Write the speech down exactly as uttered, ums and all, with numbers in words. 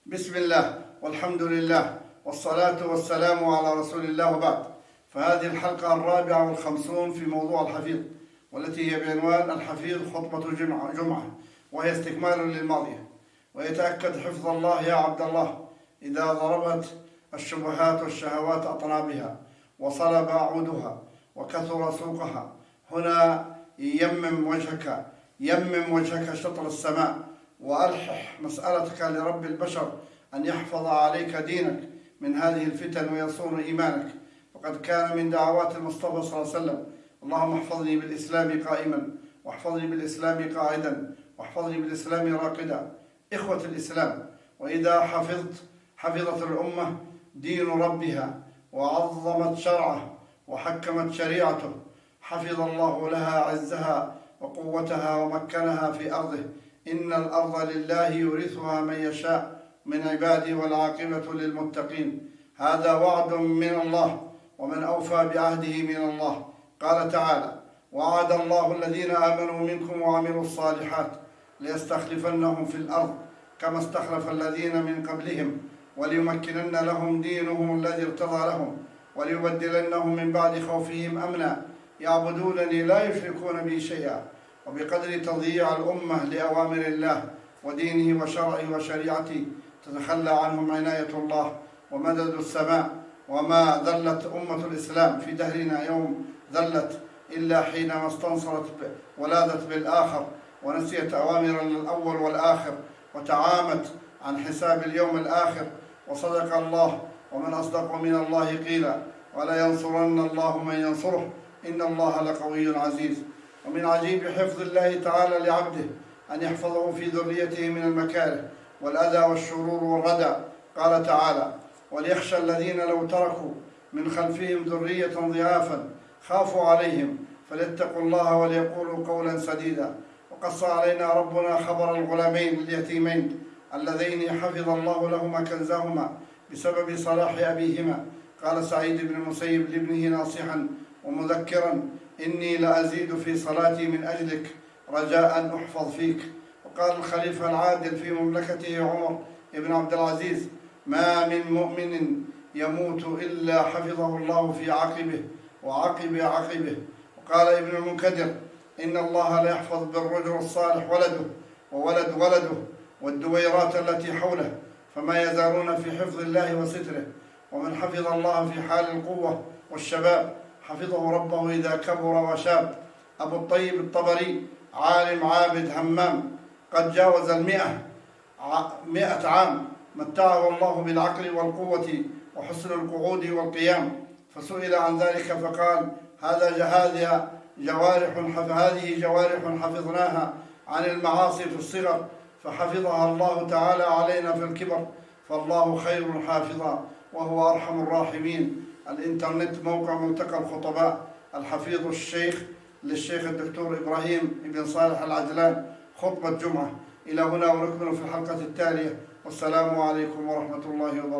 بسم الله والحمد لله والصلاة والسلام على رسول الله وبعد. فهذه الحلقة الرابعة والخمسون في موضوع الحفيظ، والتي هي بعنوان الحفيظ خطبة جمعة، وهي استكمال للماضية. ويتأكد حفظ الله يا عبد الله إذا ضربت الشبهات والشهوات أطنابها وصلب عودها وكثر سوقها. هنا يمم وجهك يمم وجهك شطر السماء، وألحح مسألتك لرب البشر أن يحفظ عليك دينك من هذه الفتن ويصون إيمانك. وقد كان من دعوات المصطفى صلى الله عليه وسلم: اللهم احفظني بالإسلام قائما، واحفظني بالإسلام قاعدا، واحفظني بالإسلام راقدا. إخوة الإسلام، وإذا حفظت حفظت الأمة دين ربها، وعظمت شرعه، وحكمت شريعته. حفظ الله لها عزها وقوتها ومكنها في أرضه. إن الأرض لله يورثها من يشاء من عباده، والعاقبة للمتقين. هذا وعد من الله، ومن أوفى بعهده من الله. قال تعالى: وعد الله الذين آمنوا منكم وعملوا الصالحات ليستخلفنهم في الأرض كما استخلف الذين من قبلهم، وليمكنن لهم دينهم الذي ارتضى لهم، وليبدلنهم من بعد خوفهم أمنا يعبدونني لا يشركون بي شيئا. وبقدر تضييع الأمة لأوامر الله ودينه وشرعه وشريعته تتخلى عنهم عناية الله ومدد السماء. وما ذلت أمة الإسلام في دهرنا يوم ذلت إلا حينما استنصرت ولاذت بالآخر، ونسيت أوامر الأول والآخر، وتعامت عن حساب اليوم الآخر. وصدق الله: ومن أصدق من الله قيلا، ولا ينصرن الله من ينصره، إن الله لقوي عزيز. ومن عجيب حفظ الله تعالى لعبده أن يحفظه في ذريته من المكاره والأذى والشرور والردى. قال تعالى: وليخشى الذين لو تركوا من خلفهم ذرية ضعافا خافوا عليهم فليتقوا الله وليقولوا قولا سديدا. وقص علينا ربنا خبر الغلامين اليتيمين اللذين حفظ الله لهما كنزهما بسبب صلاح أبيهما. قال سعيد بن المسيب لابنه ناصحا ومذكرا: إني لأزيد في صلاتي من أجلك رجاء أحفظ فيك. وقال الخليفة العادل في مملكته عمر بن عبد العزيز: ما من مؤمن يموت إلا حفظه الله في عقبه وعقب عقبه. وقال ابن المنكدر: إن الله لا يحفظ بالرجل الصالح ولده وولد ولده والدويرات التي حوله، فما يزالون في حفظ الله وستره. ومن حفظ الله في حال القوة والشباب حفظه ربه إذا كبر وشاب. أبو الطيب الطبري عالم عابد همام قد جاوز المئة مئة عام، متعه الله بالعقل والقوة وحسن القعود والقيام. فسئل عن ذلك فقال: هذا هذه جوارح هذه جوارح حفظناها عن المعاصي في الصغر، فحفظها الله تعالى علينا في الكبر، فالله خير حافظا وهو أرحم الراحمين. الإنترنت موقع ملتقى الخطباء الحفيظ الشيخ للشيخ الدكتور إبراهيم بن صالح العجلان، خطبة جمعة. إلى هنا ونكمل في الحلقة التالية، والسلام عليكم ورحمة الله وبركاته.